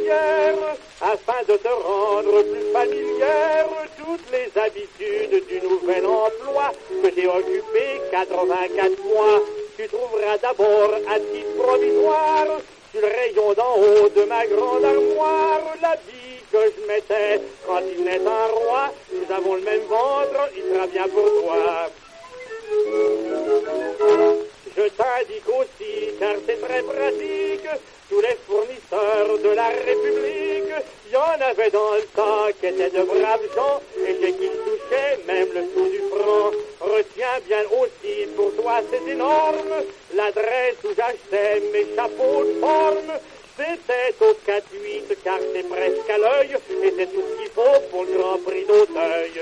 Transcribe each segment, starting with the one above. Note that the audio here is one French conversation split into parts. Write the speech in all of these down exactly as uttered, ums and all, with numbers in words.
falière, afin de te rendre plus familière toutes les habitudes du nouvel emploi que j'ai occupé quatre-vingt-quatre mois. Tu trouveras d'abord à titre provisoire, sur le rayon d'en haut de ma grande armoire, l'habit que je mettais quand il naît un roi. Nous avons le même ventre, il sera bien pour toi. Je t'indique aussi, car c'est très pratique, tous les fournisseurs de la République, il y en avait dans le temps qui étaient de braves gens, et chez qui touchaient même le sou du franc. Retiens bien aussi, pour toi c'est énorme, l'adresse où j'achetais mes chapeaux de forme. C'était au quatre huit, car c'est presque à l'œil, et c'est tout ce qu'il faut pour le Grand Prix d'Auteuil.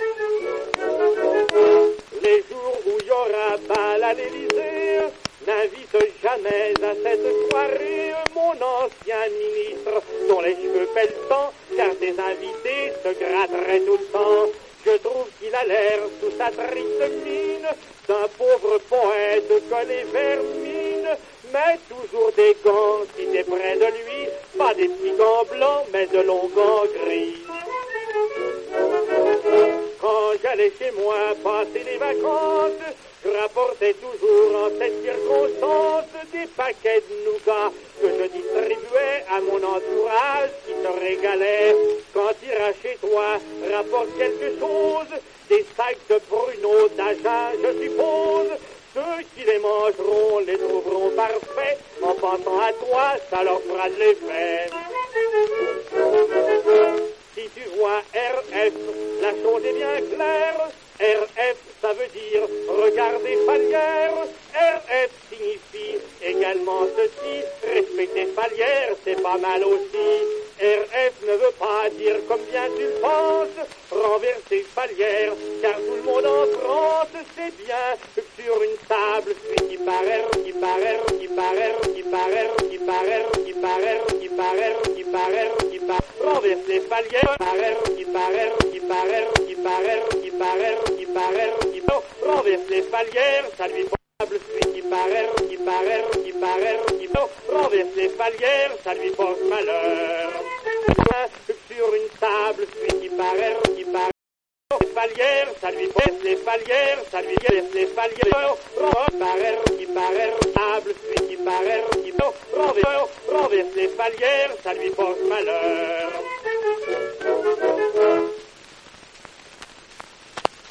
Les jours où il y aura bal à l'Élysée, n'invite jamais à cette soirée mon ancien ministre, dont les cheveux pèlent le temps, car des invités se gratteraient tout le temps. Je trouve qu'il a l'air, sous sa triste mine, d'un pauvre poète collé vermine, mais toujours des gants si t'es près de lui, pas des petits gants blancs, mais de longs gants gris. Quand j'allais chez moi passer les vacances, je rapportais toujours en cette circonstance des paquets de nougat que je distribuais à mon entourage qui se régalait. Quand tu iras chez toi, rapporte quelque chose, des sacs de pruneaux d'Agen, je suppose. Ceux qui les mangeront les trouveront parfaits, en pensant à toi, ça leur fera de l'effet. Si tu vois R F, la chose est bien claire. R F, ça veut dire regarder Falière. R F signifie également ceci, respecter Falière, c'est pas mal aussi. R F ne veut pas dire comme bien tu le penses, renverser Falière, car tout le monde en France sait bien que sur une table, celui qui part R, qui part R, qui part R, qui part R, qui part R, qui part R, qui part R, qui part R, qui part renverse les Falières, par R, qui part R, qui part R, qui part R, qui part R, qui part R, qui part R, renverse les Falières, ça lui celui qui part R, qui part R, qui part R, qui part R, renverse les Falières, ça lui porte malheur. Sur une table, celui qui part R, qui part R, les Falières, ça lui porte les Falières, ça lui laisse les Falières, par R, qui part R, table, celui qui part R, qui part R, renverse les Falières, ça lui porte malheur.